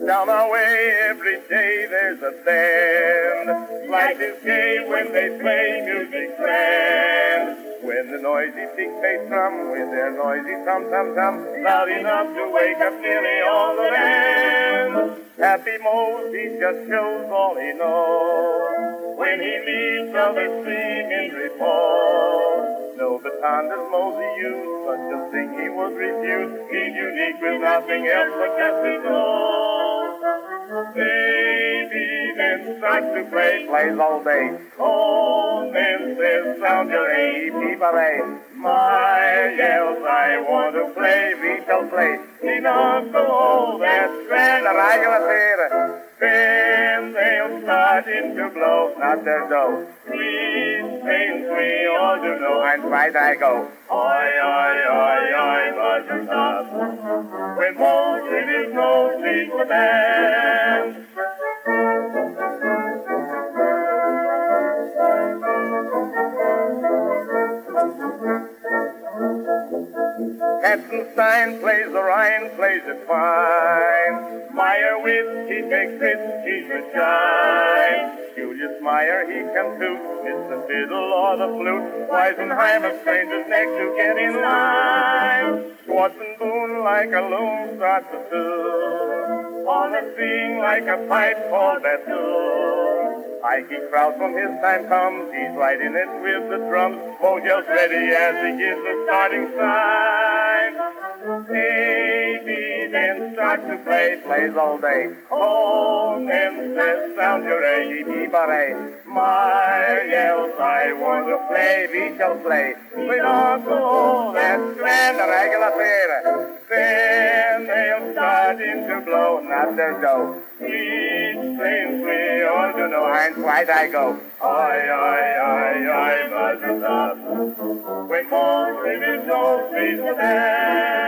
Down our way every day there's a band. Life is gay when they play music grand. When the noisy big bass drum with their noisy tum-tum-tum, loud enough to wake up nearly all the land. Happy Mose, he just shows all he knows. When he leaves others sing in repose. No baton does Mosey use, but to sing he was refused. He's unique with nothing else but just his nose. Baby then starts to play, plays all day. Oh, then says, sound your A-P-B-A. My yells, I want to play, we shall play. He knows the whole that's grand, the regular theater. Then they'll start in to blow, not their dough. Three things we all do know, and right I go. Oi, oi, oi, oi, buttercup. When Mose in his nose leads the band. Katzenstein plays the Rhine, plays it fine. Meyer with, he takes it, he's a shine. Julius Meyer, he can toot, it's the fiddle or the flute. Weisenheimer strains his neck to get in line. Schwartz and Boone like a loom start to tune. On a sing like a pipe called bassoon. Ikey Krause when his time comes, he's right in it with the drums. Mojo's ready as he gives the starting sign. A-B then starts to play, plays all day. Oh, then says, sound your A-B-B-A. My yells, I want to play, we shall play. We don't go, that's grand, a regular theater. Then they'll start in to blow, not their dough. Each thing we all do know, and right I go. Oi, oi, oi, oi, buttercup. When Mose in his nose leads the band.